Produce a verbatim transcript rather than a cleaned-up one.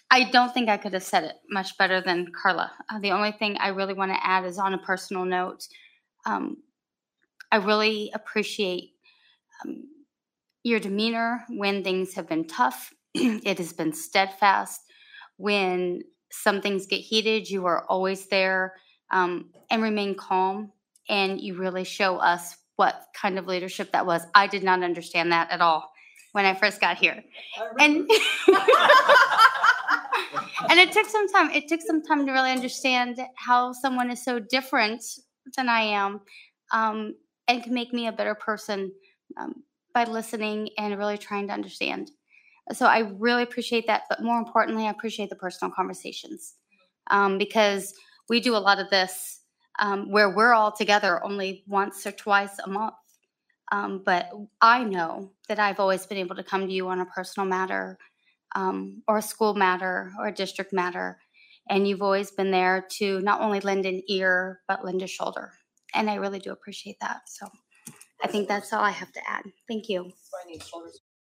I don't think I could have said it much better than Carla. Uh, the only thing I really want to add is on a personal note. Um, I really appreciate um, your demeanor when things have been tough. It has been steadfast. When some things get heated, you are always there um, and remain calm. And you really show us what kind of leadership that was. I did not understand that at all when I first got here. And and it took some time. It took some time to really understand how someone is so different than I am, um, and can make me a better person um, by listening and really trying to understand. So I really appreciate that. But more importantly, I appreciate the personal conversations um, because we do a lot of this um, where we're all together only once or twice a month. Um, but I know that I've always been able to come to you on a personal matter um, or a school matter or a district matter. And you've always been there to not only lend an ear, but lend a shoulder. And I really do appreciate that. So I think that's all I have to add. Thank you.